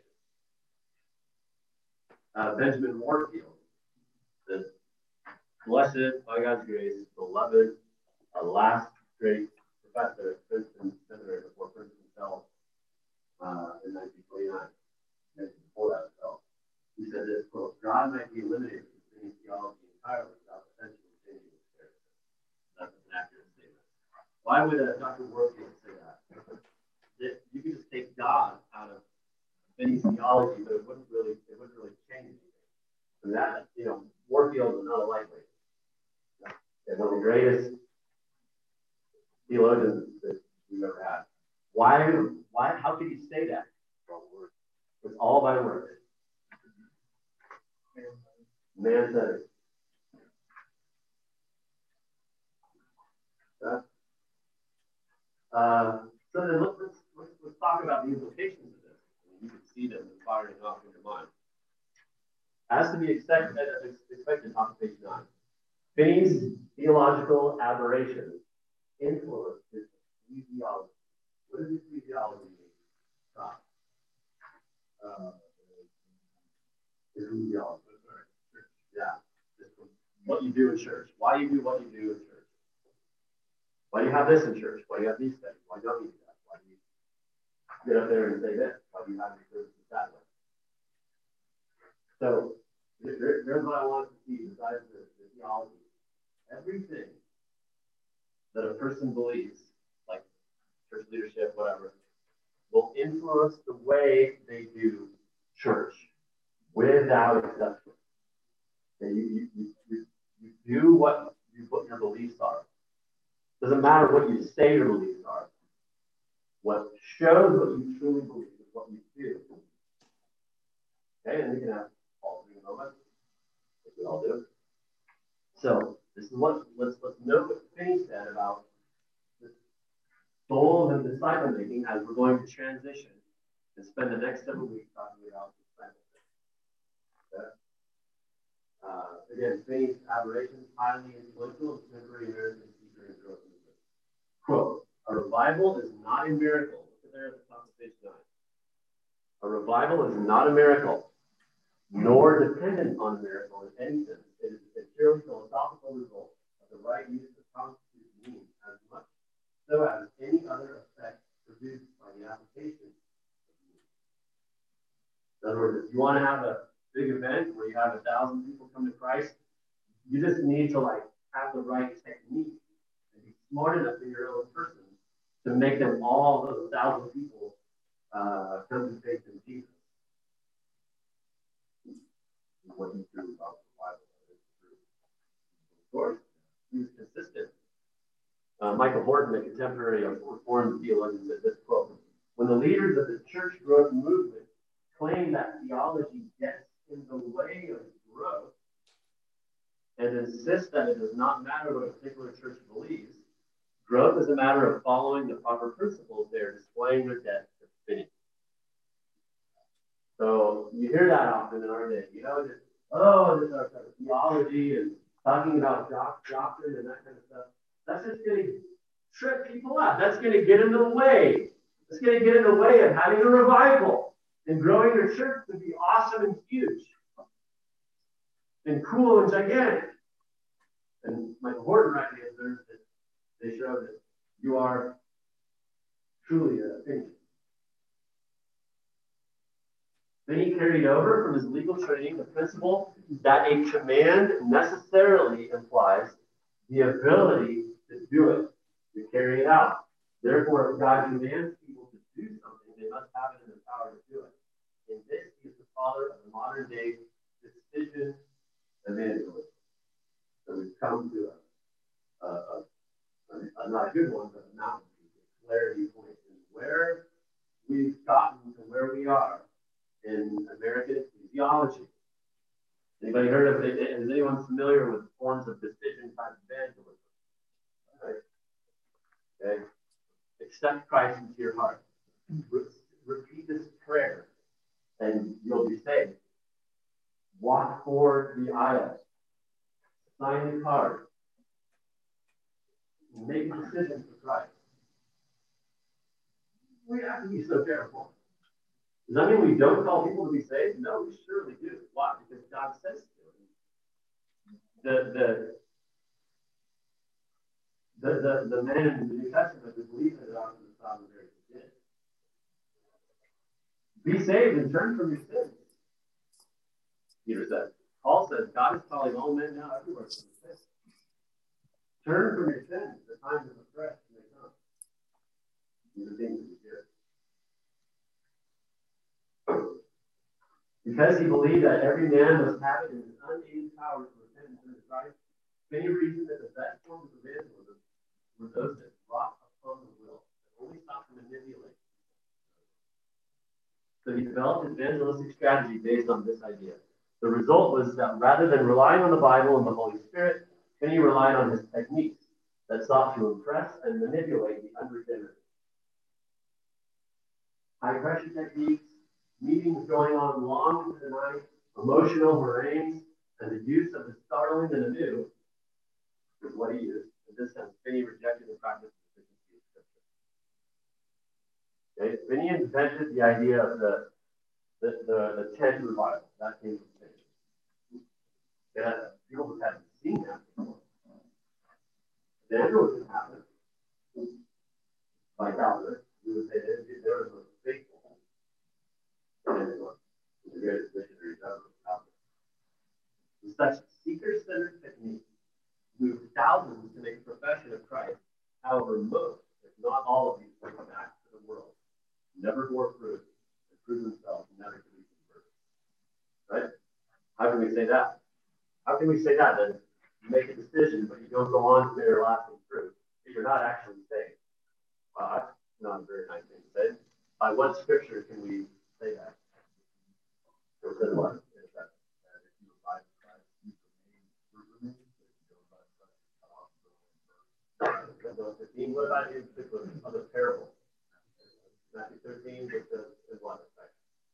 Uh, Benjamin Warfield says, "Blessed by God's grace, beloved, a last great professor at Princeton Seminary before Princeton fell uh, in nineteen twenty-nine, mentioned before that fell. He said this quote: God might be eliminated from Finney's theology entirely without potentially changing his character." That's an accurate statement. Why would uh, Doctor Warfield say that? That you could just take God out of Finney's theology, but it wouldn't really, it wouldn't really change anything. And that, you know, Warfield is not a lightweight. And one of the greatest theologians that we've ever had. Why, why, how could you say that? It's all by word. Man said it. Yeah. Uh, so then let's, let's, let's, let's talk about the implications of this. I mean, you can see them firing off in your mind. As to be expected, expected on page nine, Finney's theological aberrations influence his ecclesiology. What does ecclesiology mean? Stop. Uh, ecclesiology. Yeah. What you do in church. Why you do what you do in church. Why do you have this in church? Why do you have these things? Why don't you do that? Why do you get up there and say this? Why do you have your services that way? So here, here's what I want to see besides the, the theology. Everything that a person believes, like church leadership, whatever, will influence the way they do church without exception. Okay, you, you, you, you do what you what your beliefs are. Doesn't matter what you say your beliefs are. What shows what you truly believe is what you do. Okay, and you can have all three moments, as we all do. So this is what let's let's note what Finney said about the goals of disciple making as we're going to transition and spend the next several weeks talking about discipleship. Okay? Uh, again, Finney's aberrations, highly influential, and contemporary American teacher and growth movement. Quote: "A revival is not a miracle." Look at there at the top of page nine. A revival is not a miracle, nor dependent on a miracle in any sense. It is a purely philosophical result of the right use of constituted means, as much so as any other effect produced by the application of means. In other words, if you want to have a big event where you have a thousand people come to Christ, you just need to like have the right technique and be smart enough in your own person to make them all those thousand people uh, come to faith in Jesus. What he drew about the Bible is true. Of course, he was consistent. Uh, Michael Horton, a contemporary of Reformed theologian, said this quote: "When the leaders of the church growth movement claim that theology gets in the way of growth and insist that it does not matter what a particular church believes, growth is a matter of following the proper principles they are displaying their debt to Finney." So you hear that often in our day, you know, that, oh, this is our theology and talking about doctrine and that kind of stuff. That's just going to trip people up. That's going to get in the way. It's going to get in the way of having a revival and growing your church to be awesome and huge and cool and gigantic. And Michael Horton rightly observes that they show that you are truly a Finney. Then he carried over from his legal training the principle that a command necessarily implies the ability to do it, to carry it out. Therefore, if God commands people to do something, they must have it in their power to do it. In this, he is the father of the modern day decision evangelism. So we've come to a, a, a, a not a good one, but a mountain peak, a clarity point, and where we've gotten to where we are in American ecclesiology. Anybody heard of it? Is anyone familiar with forms of decision type evangelism? Okay? Accept Christ into your heart. Re- repeat this prayer, and you'll be saved. Walk forward the aisle. Sign the card. Make a decision for Christ. We have to be so careful. Does that mean we don't call people to be saved? No, we surely do. Why? Because God says to. The the the the, the man in the New Testament who believed in it after the Father Mary did. Be saved and turn from your sins. Peter said. Paul says God is calling all men now everywhere from sin. Turn from your sins. The time is afresh and they come. These are things we do. Because he believed that every man must have it in his unaided power to repent and turn to Christ, many reasoned that the best forms of evangelism were those that wrought upon the will, that only sought to manipulate. So he developed his evangelistic strategy based on this idea. The result was that rather than relying on the Bible and the Holy Spirit, Finney relied on his techniques that sought to impress and manipulate the unregenerate. High pressure techniques, meetings going on long into the night, emotional harangues, and the use of the startling and the new is what he used. In this sense, Finney rejected the practice of sufficiency of Scripture. Okay? Finney invented the idea of the the, the, the tent revival. That came from Finney. Yeah, people just haven't seen that before. Evangelism happened. Like Calvin, we would say that there was a faithful evangelist. The greatest missionary ever. Such seeker-centered technique moved thousands to make a profession of Christ. However, most, if not all of these, went back to the world, never bore fruit, and proved themselves never to be converted. Right? How can we say that? How can we say that? That you make a decision, but you don't go on to bear lasting fruit, if you're not actually saved. Well, that's not a very nice thing to say. By what scripture can we say that? Or said what? fifteen, what about in particular other parables? Matthew thirteen, which is what effect?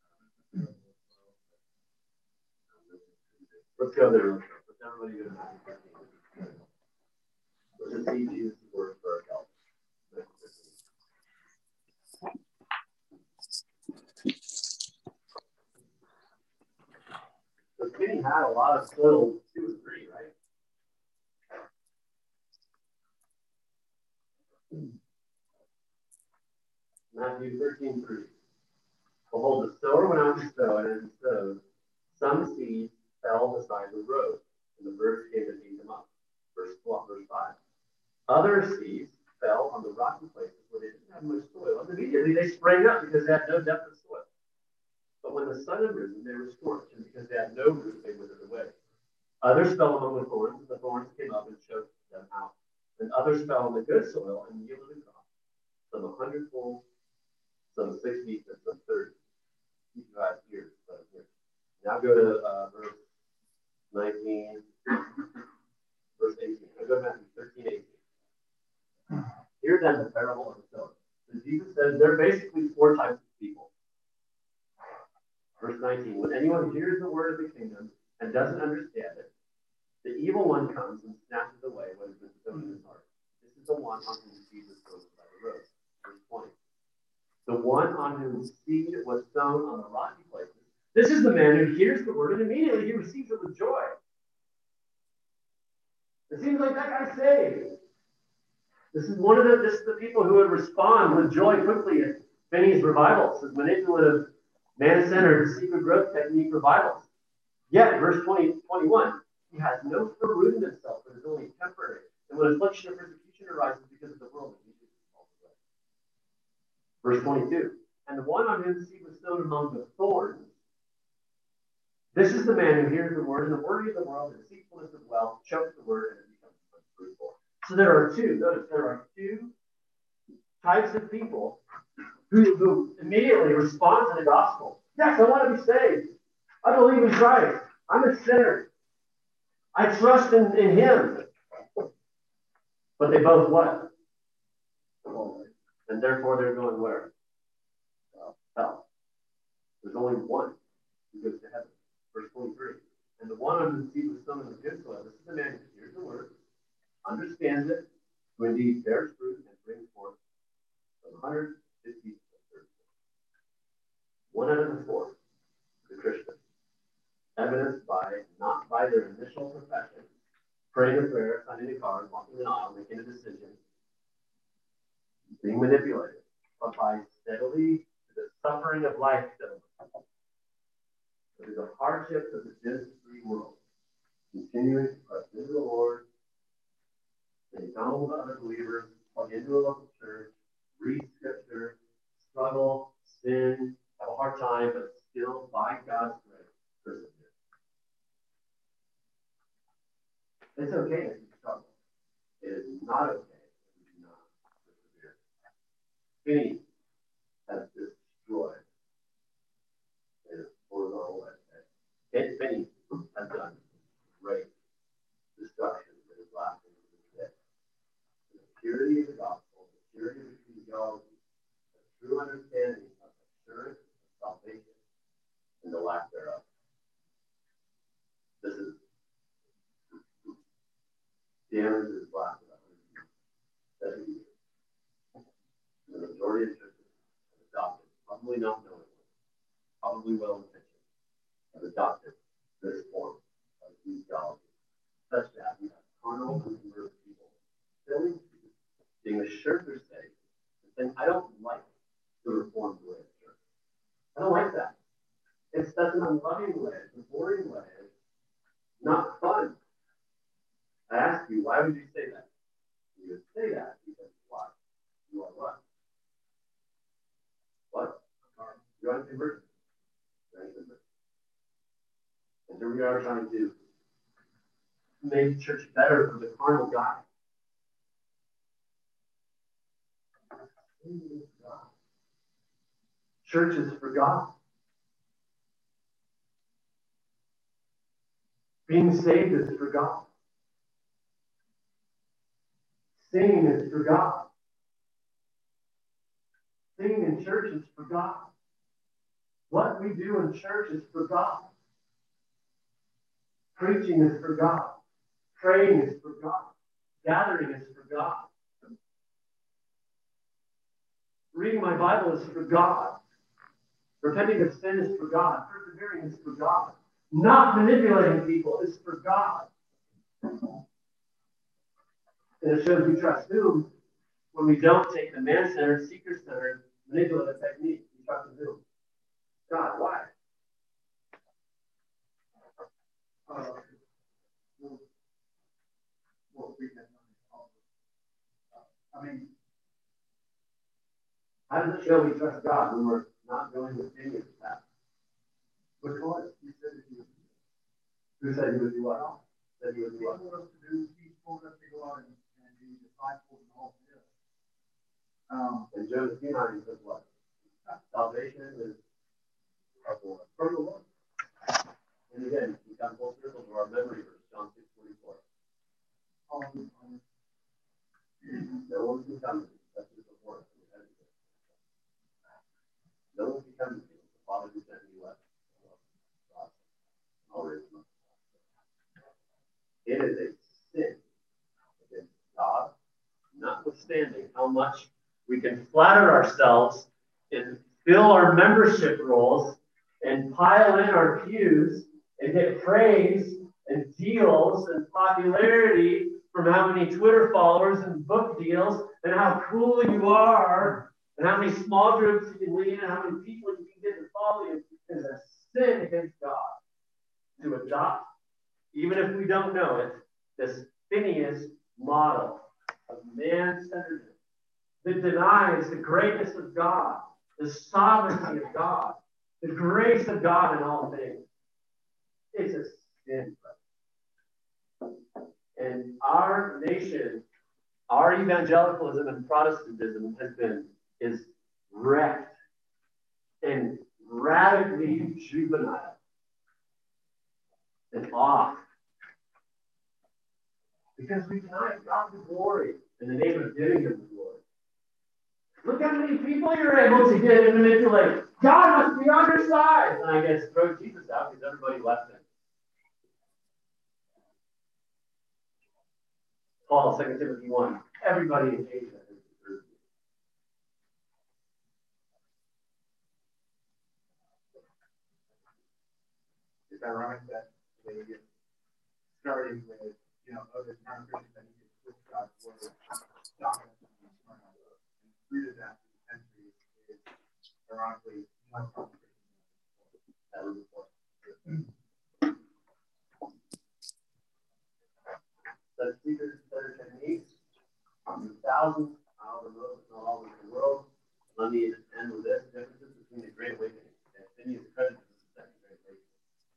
Let's go there. Let's everybody go to Matthew thirteen. Let's just see Jesus' words for ourselves. So Finney had a lot of soil, two and three, right? Matthew thirteen, three. Behold, the sower went out to sow, and as he sowed, some seed fell beside the road, and the birds came and ate them up. Verse five. Other seeds fell on the rocky places where they didn't have much soil, and immediately they sprang up because they had no depth of soil. But when the sun had risen, they were scorched, and because they had no root, they withered away. Others fell among the thorns, and the thorns came up and choked them out. And others fell on the good soil and yielded a crop, some a hundredfold, some sixty, and some thirty. Keep your eyes here. Now go to uh, verse nineteen, verse eighteen. I go to Matthew thirteen, eighteen. Here then the parable of the sower. So Jesus says there are basically four types of people. Verse nineteen, when anyone hears the word of the kingdom and doesn't understand it, the evil one comes and snatches away what has been sown in his heart. This is the one on whom seed was sown by the road. Verse twenty. The one on whom seed was sown on the rocky places. This is the man who hears the word and immediately he receives it with joy. It seems like that guy's saved. This is one of the this is the people who would respond with joy quickly at Finney's revivals, his manipulative, man-centered, secret growth technique revivals. Yet, verse twenty, twenty-one, he has no firm root in himself, but is only temporary. And when affliction or persecution arises because of the world, he is falls away. Verse twenty-two, and the one on whom the seed was sown among the thorns, this is the man who hears the word, and the worry of the world, and the deceitfulness of wealth, chokes the word, and it becomes unfruitful. So there are two, notice there are two types of people who, who immediately respond to the gospel. Yes, I want to be saved. I believe in Christ. I'm a sinner. I trust in, in him. But they both what? And therefore they're going where? Well, hell. There's only one who goes to heaven. Verse twenty-three. And the one under the seat was sown in the good soil. This is the man who hears the word, understands it, who indeed bears fruit and brings forth one hundred fifty. One out of the four, the Christian, evidenced by, not by their initial profession, praying a prayer, signing a card, walking an aisle, making a decision, being manipulated, but by steadily the suffering of life, through the hardships of the Genesis-free world, continuing to press into the Lord, stay accountable to other believers, plug into a local church, read scripture, struggle, sin, have a hard time, but still, by God's grace, persevere. It's okay if you struggle. It is not okay if you do not persevere. Finney has destroyed his horizontal edge. Finney has done great destruction that is lasting to this day. The purity of the gospel, the purity of ecclesiology, the true understanding of assurance of salvation, and the lack thereof. This is damage that has lasted one hundred seventy years. The majority of churches have adopted, probably not knowingly, probably well intentioned, have adopted this form of ecclesiology, such that we have carnal, unconverted people filling pews, being assured they're saved, and saying, I don't like the Reformed way of church. I don't like that. It's such an unloving way, it's a boring way, it's not fun. I ask you, why would you say that? You would say that because why? You are what? What? You're unconverted. You're unconverted. And here we are trying to make church better for the carnal guy. Church is for God. Being saved is for God. Singing is for God. Singing in church is for God. What we do in church is for God. Preaching is for God. Praying is for God. Gathering is for God. Reading my Bible is for God. Repenting of sin is for God. Persevering is for God. Not manipulating people is for God. And it shows we trust whom when we don't take the man-centered, seeker-centered, manipulative technique. We trust in whom? God. Why? Uh, we'll, we'll read that one. I mean, how does it show we trust God when we're not going the Savior's path? because he said that he would. Who said he would do what? Said he would do He what? told us to do, he told us to go out and, and be disciples and all this. Um, And Joseph Keenan says what? Salvation is from the Lord. And again, we come full circle to our memory verse, John six forty-four. um, um, No one can come to me, that's just the word. No one can come to me, the Father who sent me left. It is a sin against God, notwithstanding how much we can flatter ourselves and fill our membership rolls and pile in our pews and get praise and deals and popularity from how many Twitter followers and book deals and how cool you are and how many small groups you can lead and how many people you can get to follow you. It is a sin against God to adopt, even if we don't know it, this Phineas model of man-centeredness that denies the greatness of God, the sovereignty of God, the grace of God in all things. It's a sin. And our nation, our evangelicalism and Protestantism has been, is wrecked and radically juvenile and off. Because we deny God the glory in the name of giving him the glory. Look how many people you're able to get and manipulate. God must be on your side. And I guess throw Jesus out because everybody left him. Paul, Second Timothy one. Everybody in Asia has deserved it. It's ironic that they get starting with, you know, other non-Christians that need to switch God's word, dominant and eternal. And through that century is ironically much more Christian than ever before. The secret better techniques, thousands, however most, not all over the world. Let me just end with this: differences between the Great Awakening and Phineas credited as the Second Great Awakening.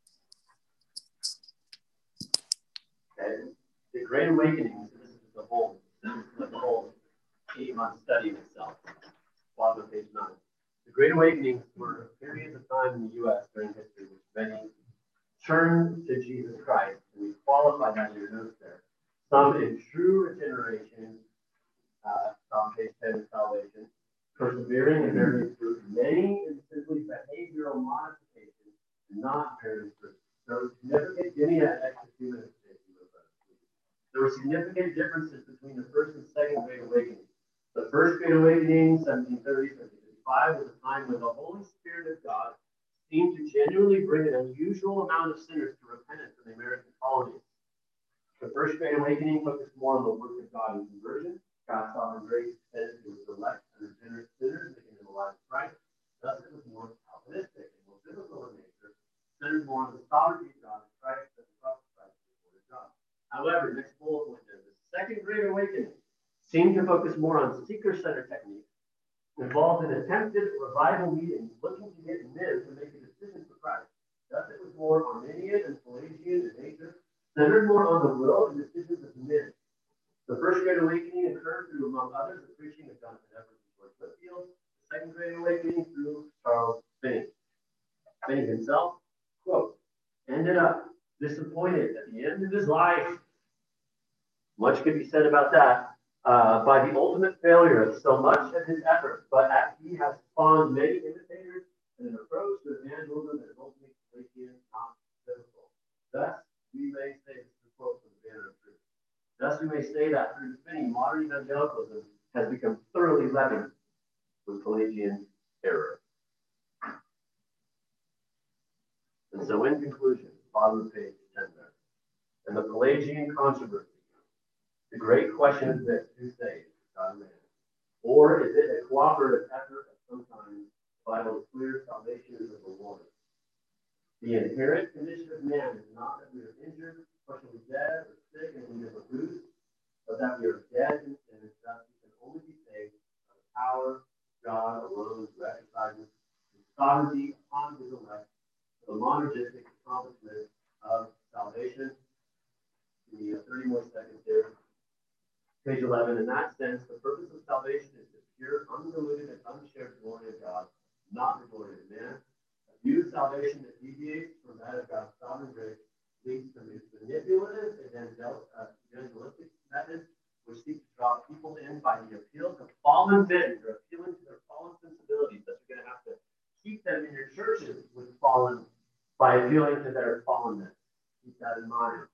Okay, the Great Awakening. So this is the whole, the whole eight-month study of itself. Bottom of page nine. The Great Awakenings were periods of time in the U S during history which many turned to Jesus Christ, and we qualify that in your notes there. Some in true regeneration, uh, on page ten of salvation, persevering and bearing fruit. Many in simply behavioral modification, not bearing fruit. There was significant, give me that extra few minutes, Jason, there were significant differences between the first and second Great Awakening. The first Great Awakening, seventeen thirty to seventeen fifty-five, was a time when the Holy Spirit of God seemed to genuinely bring an unusual amount of sinners to repentance in the American colonies. The first Great Awakening focused more on the work of God in conversion. God's sovereign grace extended to his elect and regenerate sinners, making them alive in Christ. Thus, it was more Calvinistic and more biblical in nature, centered more on the sovereignty of God in Christ than the cross of Christ before God. However, next bullet point there, the second Great Awakening seemed to focus more on seeker-centered techniques, involved in attempted revival meetings, looking to get men to make a decision for Christ. Thus, it was more Arminian and Pelagian in nature, centered more on the will and decisions of men. The first Great Awakening occurred through, among others, the preaching of Jonathan Edwards and George Whitefield. The second Great Awakening through Charles Finney. Finney himself, quote, ended up disappointed at the end of his life. Much could be said about that, uh, by the ultimate failure of so much of his effort, but as he has spawned many imitators and an approach to evangelism that is ultimately Pelagian, not biblical. Thus, we may say, this is a quote from the Banner of Truth. Thus, we may say that through Finney, modern evangelicalism has become thoroughly leavened with Pelagian error. And so, in conclusion, bottom of page ten there, and the Pelagian controversy, the great question is this: who saves, God or man? Or is it a cooperative effort of some kind? The Bible is clear: salvation is of the Lord. The inherent condition of man is not that we are injured, partially dead, or sick, and we never lose, but that we are dead in sin, and thus we can only be saved by the power of God alone, who exercises his sovereignty upon his elect, for the monergistic accomplishment of salvation. Give me thirty more seconds here. Page eleven. In that sense, the purpose of salvation is the pure, undiluted, and unshared glory of God, not the glory of man. View of salvation that deviates from that of God's sovereign grace leads to manipulative evangelistic methods which seek to draw people in by the appeal to fallen men. You're appealing to their fallen sensibilities. That you're going to have to keep them in your churches with fallen by appealing to their fallenness. Keep that in mind.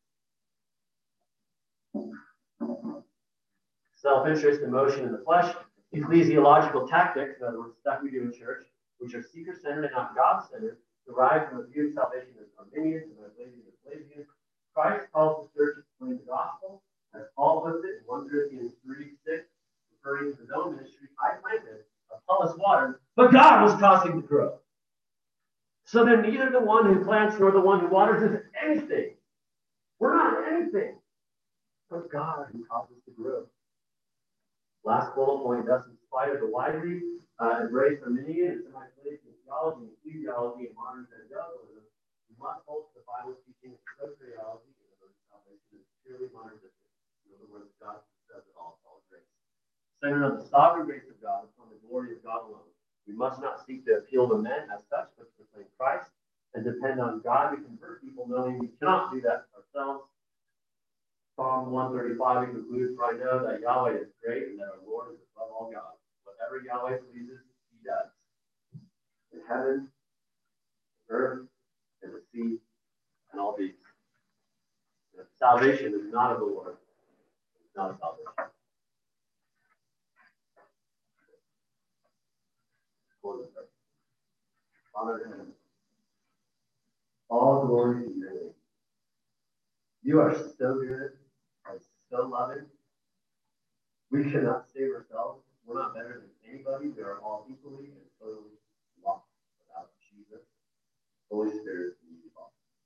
Self-interest, emotion in the flesh, ecclesiological tactics, in other words, stuff we do in church, which are seeker-centered and not God-centered, derived from the view of salvation as Arminian and Pelagian and Pelagian. Christ calls the church to proclaim the gospel, as Paul puts it in First Corinthians three six, referring to his own ministry. I planted, Apollos watered, but God was causing the growth. So then neither the one who plants nor the one who waters is anything. We're not anything, but God who causes the growth. Last bullet point, thus in spite of the widely uh, embraced Arminian and semi-Pelagian theology and ecclesiology and modern evangelicalism, we must hold to the Bible's teaching of soteriology, in other words, salvation is purely monergistic. In other words, God does it all, all grace. Centered on the sovereign grace of God, upon the glory of God alone. We must not seek to appeal to men as such, but to proclaim Christ and depend on God to convert people, knowing we cannot do that ourselves. Psalm one thirty-five concludes, for I know that Yahweh is great and that our Lord is above all gods. whatever Yahweh pleases, he does. In heaven, earth, and the sea, and all these. Salvation is not of the Lord. It's not a salvation. Father in heaven, all glory to your name. You are so good and so loving. We cannot save ourselves. We're not better than anybody. We are all equally and totally lost without Jesus. Holy Spirit, you are.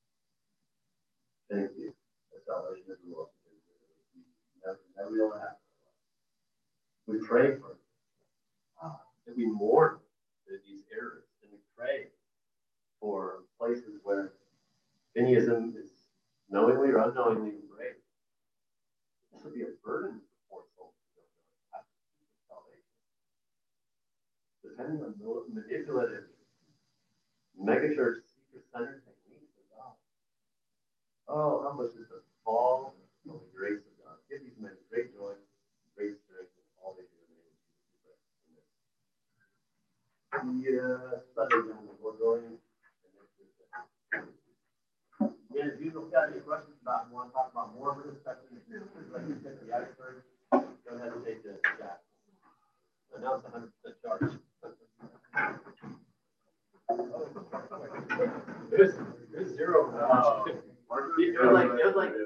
Thank you. The salvation of the Lord. That we all have. We pray for uh, that we mourn these errors, and we pray for places where Phineasm is knowingly or unknowingly embraced. This would be a burden for souls to go through salvation. Depending on manipulative, megachurch, seeker-centered techniques of God. Oh, how much is the fall of the grace of God? Give these men great joy, great strength in all they do in the name of Jesus. The uh, Sunday down the Lord willing. Yeah, if you've got any questions about, want to talk about more of this, especially if you're like you said, the iceberg, don't hesitate to chat. And now it's one hundred percent charge. It was, it was zero. Oh. It was like, it was like